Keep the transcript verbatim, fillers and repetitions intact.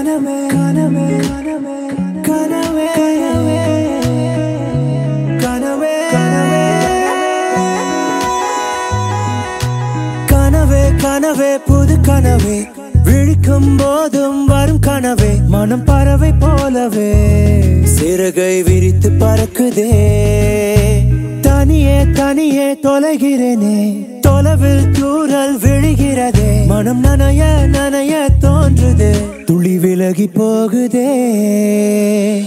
கனவே கனவே கனவே கனவே கனவே கனவே கனவே புது கனவே விழிக்கும் போதும் வரும் கனவே மனம் பறவை போலவே சிறகை விரித்து பறக்குதே தனியே தனியே தொலைகிறேனே தொலைவில் தூரல் விழுகிறதே மனம் நனைய நனைய தோன்றுதே துளி விலகி போகுதே